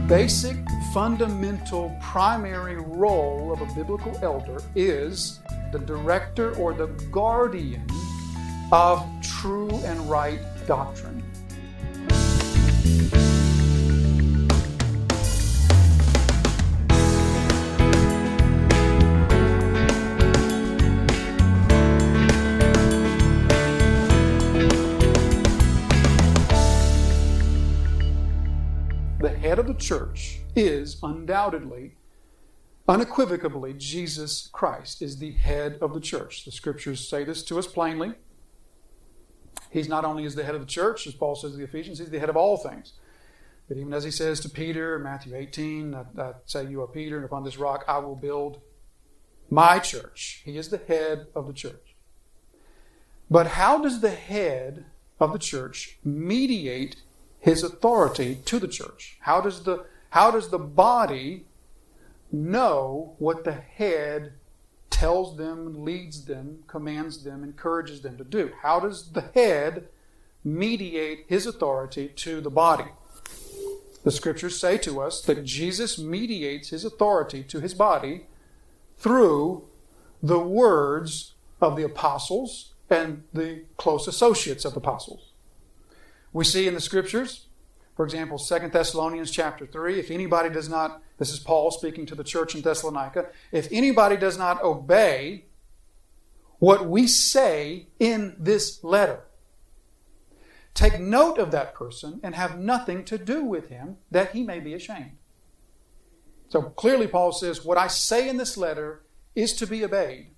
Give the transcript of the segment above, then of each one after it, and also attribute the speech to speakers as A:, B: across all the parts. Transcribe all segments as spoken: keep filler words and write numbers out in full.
A: basic, fundamental, primary role of a biblical elder is the director or the guardian of true and right doctrine. The head of the church is undoubtedly, unequivocally, Jesus Christ is the head of the church. The scriptures say this to us plainly. He's not only is the head of the church, as Paul says to the Ephesians, he's the head of all things. But even as he says to Peter, Matthew eighteen, I, I say you are Peter, and upon this rock I will build my church. He is the head of the church. But how does the head of the church mediate his authority to the church? How does the, how does the body know what the head tells them, leads them, commands them, encourages them to do? How does the head mediate his authority to the body? The scriptures say to us that Jesus mediates his authority to his body through the words of the apostles and the close associates of the apostles. We see in the scriptures, for example, Second Thessalonians chapter three, if anybody does not, this is Paul speaking to the church in Thessalonica, if anybody does not obey what we say in this letter, take note of that person and have nothing to do with him, that he may be ashamed. So clearly Paul says, what I say in this letter is to be obeyed.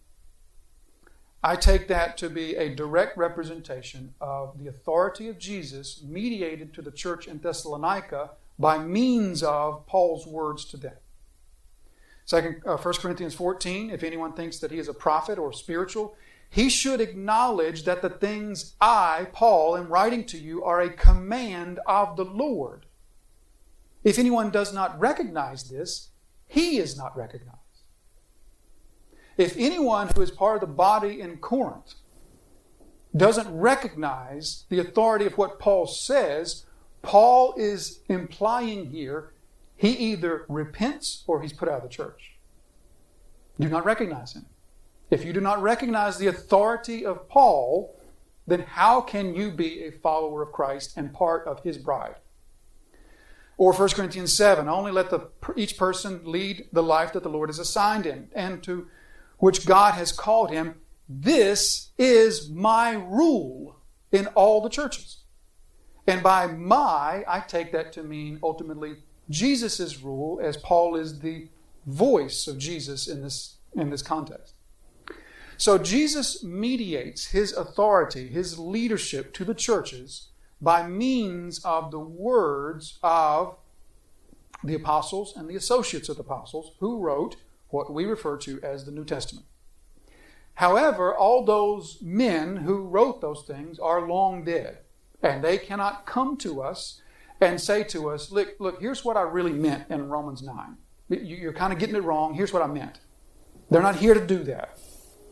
A: I take that to be a direct representation of the authority of Jesus mediated to the church in Thessalonica by means of Paul's words to them. Second, uh, First Corinthians fourteen, if anyone thinks that he is a prophet or spiritual, he should acknowledge that the things I, Paul, am writing to you are a command of the Lord. If anyone does not recognize this, he is not recognized. If anyone who is part of the body in Corinth doesn't recognize the authority of what Paul says, Paul is implying here he either repents or he's put out of the church. Do not recognize him. If you do not recognize the authority of Paul, then how can you be a follower of Christ and part of his bride? Or First Corinthians seven, only let the, each person lead the life that the Lord has assigned him and to which God has called him. This is my rule in all the churches. And by my, I take that to mean ultimately Jesus' rule, as Paul is the voice of Jesus in this, in this context. So Jesus mediates his authority, his leadership to the churches by means of the words of the apostles and the associates of the apostles who wrote what we refer to as the New Testament. However, all those men who wrote those things are long dead, and they cannot come to us and say to us, look, look, here's what I really meant in Romans nine. You're kind of getting it wrong. Here's what I meant. They're not here to do that.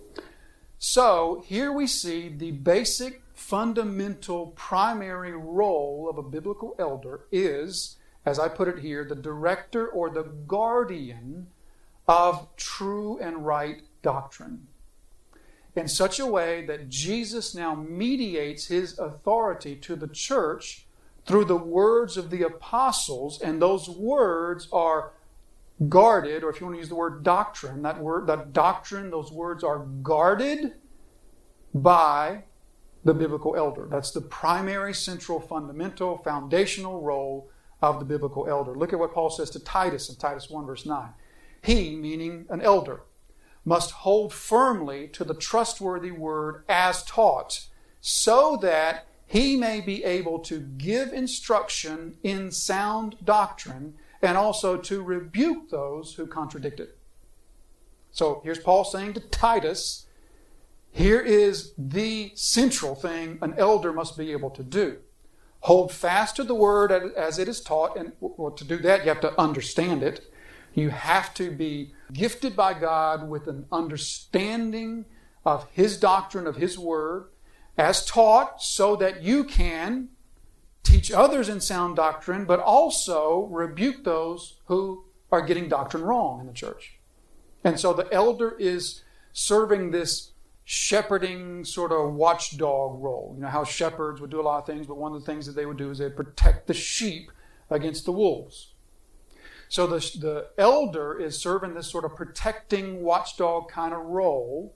A: So here we see the basic, fundamental, primary role of a biblical elder is, as I put it here, the director or the guardian of true and right doctrine, in such a way that Jesus now mediates his authority to the church through the words of the apostles, and those words are guarded, or if you want to use the word doctrine, that word, that doctrine, those words are guarded by the biblical elder. That's the primary, central, fundamental, foundational role of the biblical elder. Look at what Paul says to Titus in Titus one verse nine. He, meaning an elder, must hold firmly to the trustworthy word as taught, so that he may be able to give instruction in sound doctrine and also to rebuke those who contradict it. So here's Paul saying to Titus, here is the central thing an elder must be able to do. Hold fast to the word as it is taught, and well, to do that you have to understand it. You have to be gifted by God with an understanding of his doctrine, of his word, as taught, so that you can teach others in sound doctrine, but also rebuke those who are getting doctrine wrong in the church. And so the elder is serving this shepherding sort of watchdog role. You know how shepherds would do a lot of things, but one of the things that they would do is they'd protect the sheep against the wolves. So the, the elder is serving this sort of protecting watchdog kind of role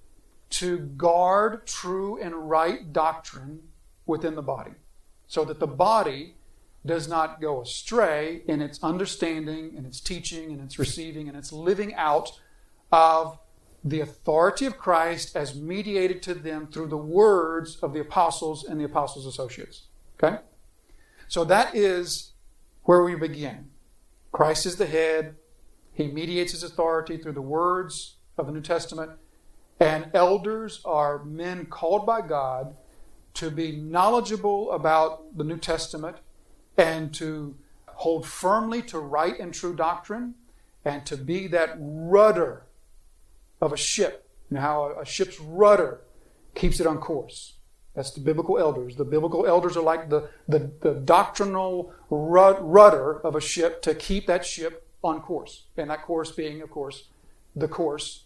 A: to guard true and right doctrine within the body, so that the body does not go astray in its understanding, in its teaching, in its receiving, and its living out of the authority of Christ as mediated to them through the words of the apostles and the apostles' associates. Okay? So that is where we begin. Christ is the head. He mediates his authority through the words of the New Testament. And elders are men called by God to be knowledgeable about the New Testament and to hold firmly to right and true doctrine and to be that rudder of a ship. You know how a ship's rudder keeps it on course. That's the biblical elders. The biblical elders are like the, the, the doctrinal rudder of a ship to keep that ship on course. And that course being, of course, the course.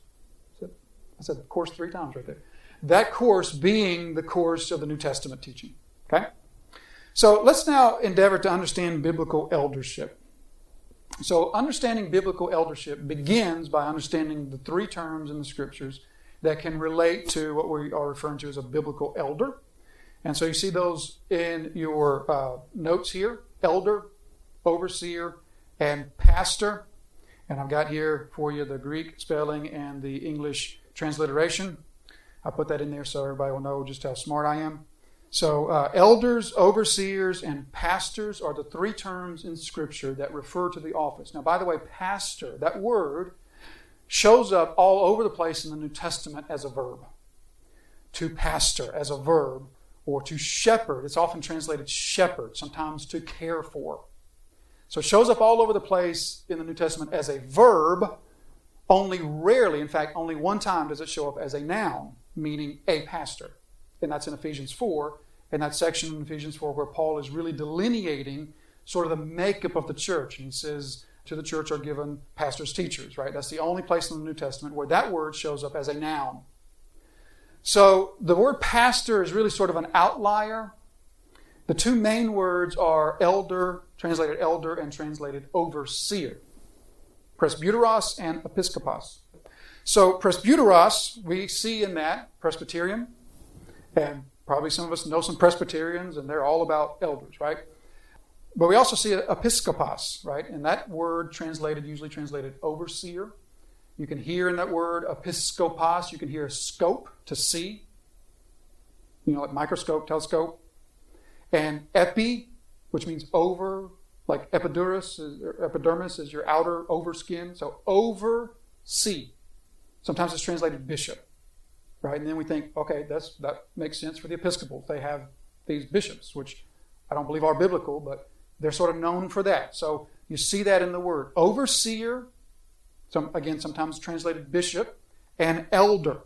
A: I said course three times right there. That course being the course of the New Testament teaching. Okay? So let's now endeavor to understand biblical eldership. So understanding biblical eldership begins by understanding the three terms in the Scriptures that can relate to what we are referring to as a biblical elder. And so you see those in your uh, notes here: elder, overseer, and pastor. And I've got here for you the Greek spelling and the English transliteration. I put that in there so everybody will know just how smart I am. So uh, elders, overseers, and pastors are the three terms in Scripture that refer to the office. Now, by the way, pastor, that word shows up all over the place in the New Testament as a verb. To pastor as a verb, or to shepherd. It's often translated shepherd, sometimes to care for. So it shows up all over the place in the New Testament as a verb. Only rarely, in fact, only one time does it show up as a noun, meaning a pastor. And that's in Ephesians four, in that section in Ephesians four where Paul is really delineating sort of the makeup of the church. And he says, to the church are given pastors, teachers, right? That's the only place in the New Testament where that word shows up as a noun. So the word pastor is really sort of an outlier. The two main words are elder, translated elder, and translated overseer. Presbyteros and episkopos. So presbyteros, we see in that Presbyterian, and probably some of us know some Presbyterians, and they're all about elders, right? But we also see episkopos, right? And that word translated, usually translated overseer. You can hear in that word episkopos, you can hear scope, to see. You know, like microscope, telescope. And epi, which means over, like epiduris, or epidermis is your outer overskin. So oversee. Sometimes it's translated bishop, right? And then we think, okay, that's that makes sense for the Episcopals. They have these bishops, which I don't believe are biblical, but they're sort of known for that. So you see that in the word. Overseer, some, again, sometimes translated bishop, and elder.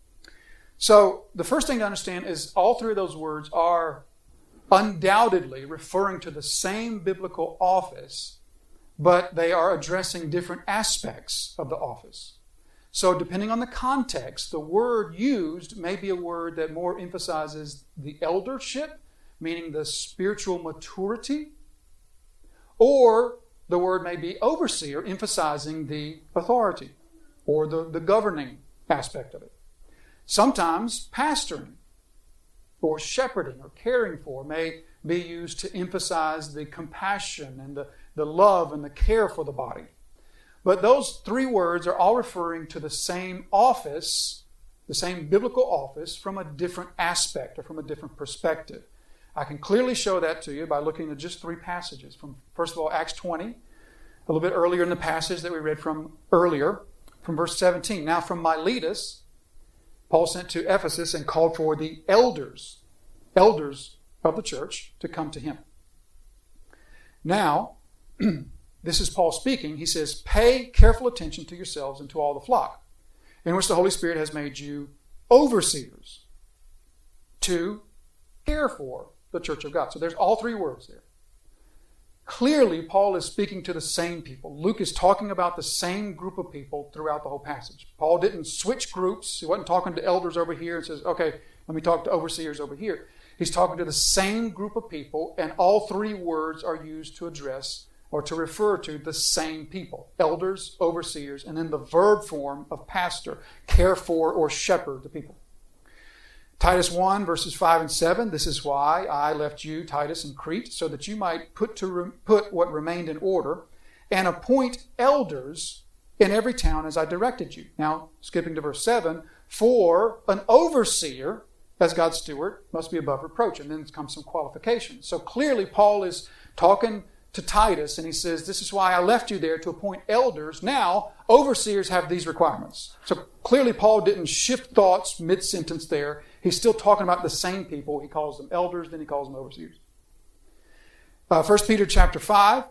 A: So the first thing to understand is all three of those words are undoubtedly referring to the same biblical office, but they are addressing different aspects of the office. So depending on the context, the word used may be a word that more emphasizes the eldership, meaning the spiritual maturity, or the word may be overseer, emphasizing the authority or the, the governing aspect of it. Sometimes pastoring or shepherding or caring for may be used to emphasize the compassion and the, the love and the care for the body. But those three words are all referring to the same office, the same biblical office, from a different aspect or from a different perspective. I can clearly show that to you by looking at just three passages. From, first of all, Acts twenty, a little bit earlier in the passage that we read from earlier, from verse seventeen. Now from Miletus, Paul sent to Ephesus and called for the elders, elders of the church, to come to him. Now, this is Paul speaking. He says, pay careful attention to yourselves and to all the flock, in which the Holy Spirit has made you overseers, to care for the church of God. So there's all three words there. Clearly, Paul is speaking to the same people. Luke is talking about the same group of people throughout the whole passage. Paul didn't switch groups. He wasn't talking to elders over here and says, okay, let me talk to overseers over here. He's talking to the same group of people, and all three words are used to address or to refer to the same people. Elders, overseers, and then the verb form of pastor, care for or shepherd the people. Titus one, verses five and seven, this is why I left you, Titus, in Crete, so that you might put to re- put what remained in order and appoint elders in every town as I directed you. Now, skipping to verse seven, for an overseer, as God's steward, must be above reproach. And then comes some qualifications. So clearly, Paul is talking to Titus, and he says, this is why I left you there to appoint elders. Now, overseers have these requirements. So clearly, Paul didn't shift thoughts mid-sentence there. He's still talking about the same people. He calls them elders, then he calls them overseers. Uh, First Peter chapter five.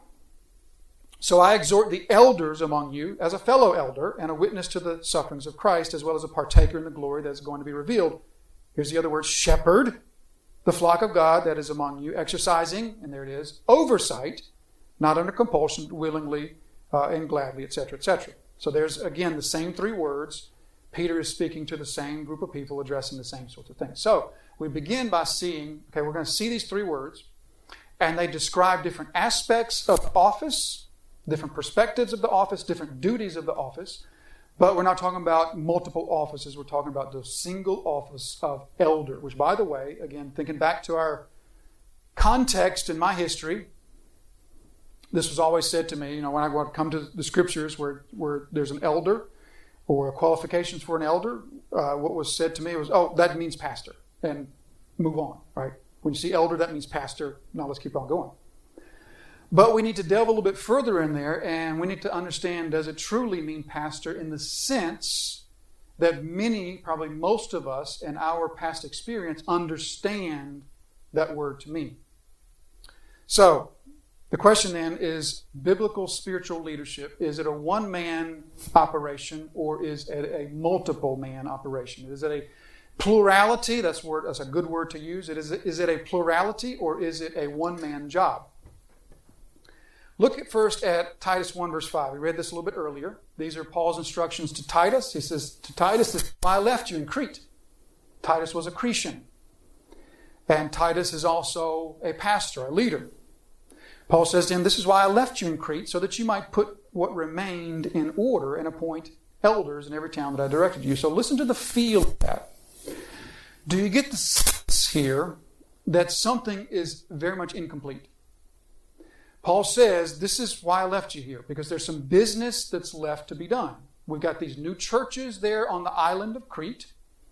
A: So I exhort the elders among you as a fellow elder and a witness to the sufferings of Christ, as well as a partaker in the glory that is going to be revealed. Here's the other word, shepherd, the flock of God that is among you, exercising, and there it is, oversight, not under compulsion, but willingly uh, and gladly, et cetera, et cetera. So there's, again, the same three words. Peter is speaking to the same group of people, addressing the same sorts of things. So we begin by seeing, okay, we're going to see these three words, and they describe different aspects of the office, different perspectives of the office, different duties of the office. But we're not talking about multiple offices. We're talking about the single office of elder, which, by the way, again, thinking back to our context in my history, this was always said to me, you know, when I come to the scriptures where, where there's an elder or qualifications for an elder, uh, what was said to me was, oh, that means pastor, and move on, right? When you see elder, that means pastor. Now let's keep on going. But we need to delve a little bit further in there, and we need to understand, does it truly mean pastor in the sense that many, probably most of us in our past experience, understand that word to mean? So, the question then is, biblical spiritual leadership, is it a one-man operation or is it a multiple-man operation? Is it a plurality? That's, word, that's a good word to use. It is, is it a plurality or is it a one-man job? Look at first at Titus one, verse five. We read this a little bit earlier. These are Paul's instructions to Titus. He says, to Titus, this is why I left you in Crete. Titus was a Cretan. And Titus is also a pastor, a leader. Paul says to him, this is why I left you in Crete, so that you might put what remained in order and appoint elders in every town that I directed you. So listen to the feel of that. Do you get the sense here that something is very much incomplete? Paul says, this is why I left you here, because there's some business that's left to be done. We've got these new churches there on the island of Crete,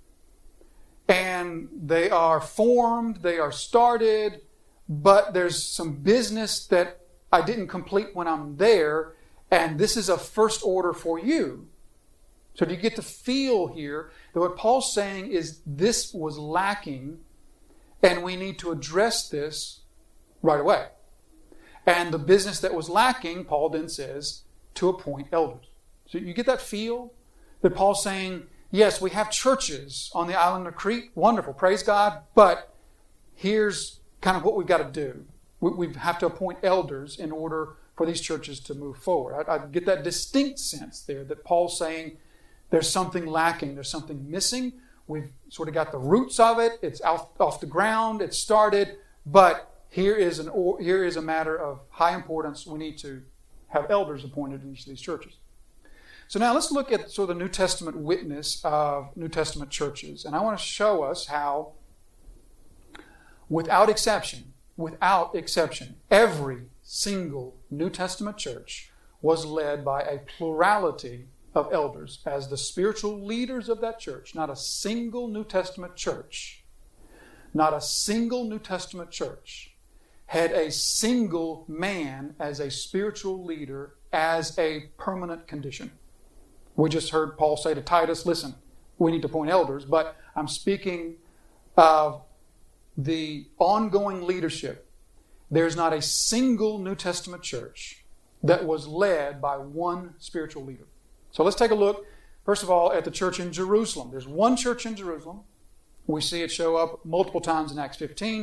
A: and they are formed, they are started, but there's some business that I didn't complete when I'm there, and this is a first order for you. So do you get the feel here that what Paul's saying is this was lacking, and we need to address this right away. And the business that was lacking, Paul then says, to appoint elders. So you get that feel that Paul's saying, yes, we have churches on the island of Crete. Wonderful, praise God. But here's kind of what we've got to do. We, we have to appoint elders in order for these churches to move forward. I, I get that distinct sense there that Paul's saying there's something lacking, there's something missing. We've sort of got the roots of it. It's off, off the ground. It's started, but Here is an here is a matter of high importance. We need to have elders appointed in each of these churches. So now let's look at sort of the New Testament witness of New Testament churches. And I want to show us how, without exception, without exception, every single New Testament church was led by a plurality of elders as the spiritual leaders of that church. Not a single New Testament church, not a single New Testament church had a single man as a spiritual leader as a permanent condition. We just heard Paul say to Titus, listen, we need to appoint elders, but I'm speaking of the ongoing leadership. There's not a single New Testament church that was led by one spiritual leader. So let's take a look, first of all, at the church in Jerusalem. There's one church in Jerusalem. We see it show up multiple times in Acts fifteen.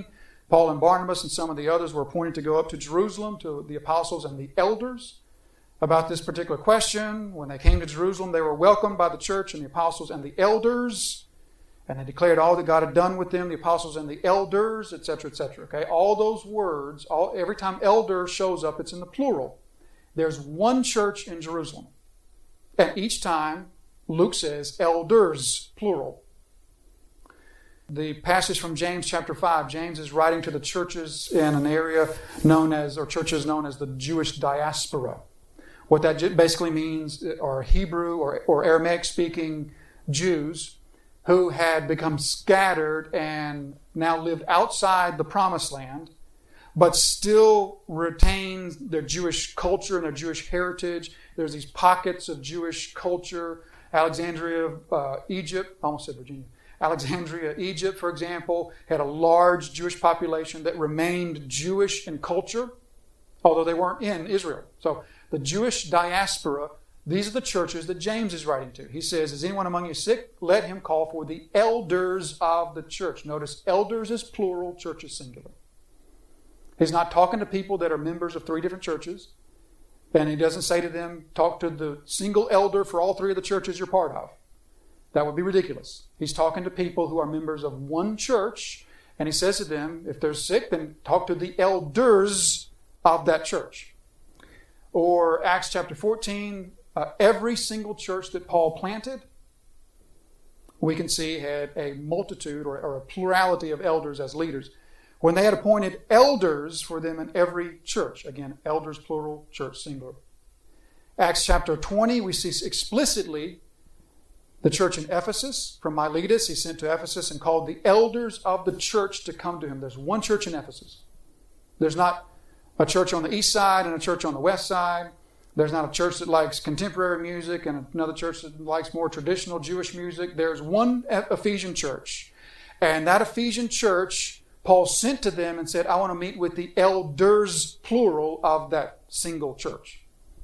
A: Paul and Barnabas and some of the others were appointed to go up to Jerusalem to the apostles and the elders about this particular question. When they came to Jerusalem, they were welcomed by the church and the apostles and the elders, and they declared all that God had done with them, the apostles and the elders, et cetera, et cetera. Okay, all those words, all, every time elder shows up, it's in the plural. There's one church in Jerusalem, and each time Luke says elders, plural. The passage from James chapter five, James is writing to the churches in an area known as, or churches known as the Jewish diaspora. What that basically means are Hebrew or, or Aramaic-speaking Jews who had become scattered and now lived outside the promised land, but still retained their Jewish culture and their Jewish heritage. There's these pockets of Jewish culture. Alexandria, uh, Egypt, I almost said Virginia. Alexandria, Egypt, for example, had a large Jewish population that remained Jewish in culture, although they weren't in Israel. So the Jewish diaspora, these are the churches that James is writing to. He says, is anyone among you sick? Let him call for the elders of the church. Notice, elders is plural, church is singular. He's not talking to people that are members of three different churches. And he doesn't say to them, talk to the single elder for all three of the churches you're part of. That would be ridiculous. He's talking to people who are members of one church, and he says to them, if they're sick, then talk to the elders of that church. Or Acts chapter fourteen, uh, every single church that Paul planted, we can see had a multitude or, or a plurality of elders as leaders. When they had appointed elders for them in every church. Again, elders plural, church singular. Acts chapter twenty, we see explicitly the church in Ephesus, from Miletus, he sent to Ephesus and called the elders of the church to come to him. There's one church in Ephesus. There's not a church on the east side and a church on the west side. There's not a church that likes contemporary music and another church that likes more traditional Jewish music. There's one Ephesian church. And that Ephesian church, Paul sent to them and said, I want to meet with the elders, plural, of that single church.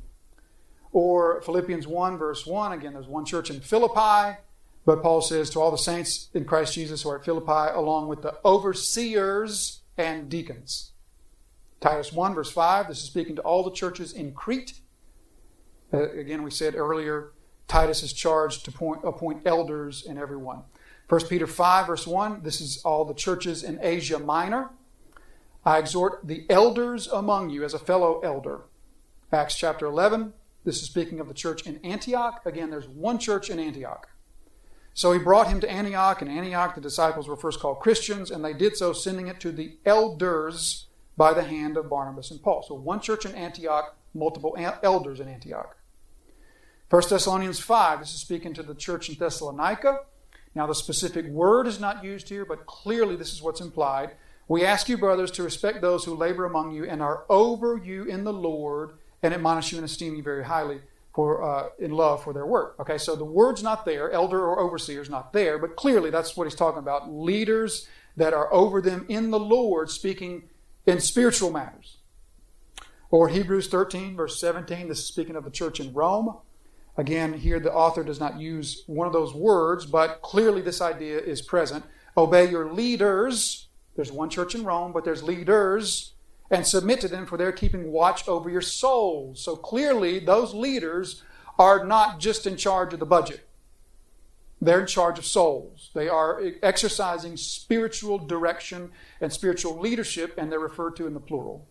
A: Or Philippians one, verse one, again, there's one church in Philippi, but Paul says to all the saints in Christ Jesus who are at Philippi, along with the overseers and deacons. Titus one, verse five, this is speaking to all the churches in Crete. Uh, again, we said earlier, Titus is charged to point, appoint elders in every one. First Peter five, verse one, this is all the churches in Asia Minor. I exhort the elders among you as a fellow elder. Acts chapter eleven, this is speaking of the church in Antioch. Again, there's one church in Antioch. So he brought him to Antioch. In Antioch, the disciples were first called Christians, and they did so, sending it to the elders by the hand of Barnabas and Paul. So one church in Antioch, multiple elders in Antioch. First Thessalonians five, this is speaking to the church in Thessalonica. Now, the specific word is not used here, but clearly this is what's implied. We ask you, brothers, to respect those who labor among you and are over you in the Lord, and admonish you and esteem you very highly for uh, in love for their work. Okay, so the word's not there, elder or overseer is not there, but clearly that's what he's talking about. Leaders that are over them in the Lord, speaking in spiritual matters. Or Hebrews thirteen, verse seventeen, this is speaking of the church in Rome. Again, here the author does not use one of those words, but clearly this idea is present. Obey your leaders. There's one church in Rome, but there's leaders. And submit to them, for they're keeping watch over your souls. So clearly, those leaders are not just in charge of the budget. They're in charge of souls. They are exercising spiritual direction and spiritual leadership, and they're referred to in the plural.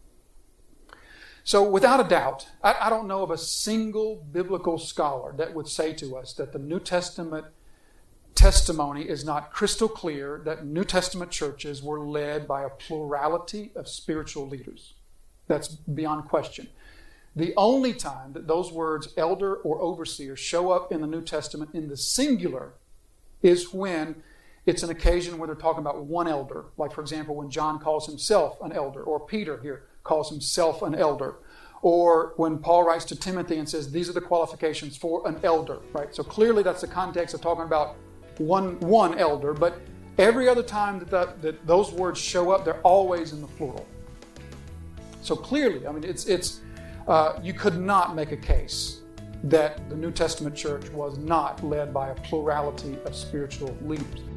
A: So without a doubt, I, I don't know of a single biblical scholar that would say to us that the New Testament testimony is not crystal clear that New Testament churches were led by a plurality of spiritual leaders. That's beyond question. The only time that those words, elder or overseer, show up in the New Testament in the singular is when it's an occasion where they're talking about one elder. Like, for example, when John calls himself an elder, or Peter here calls himself an elder. Or when Paul writes to Timothy and says, these are the qualifications for an elder, right? So clearly that's the context of talking about one one elder, but every other time that, that, that those words show up, they're always in the plural. So clearly, I mean, it's it's uh, you could not make a case that the New Testament church was not led by a plurality of spiritual leaders.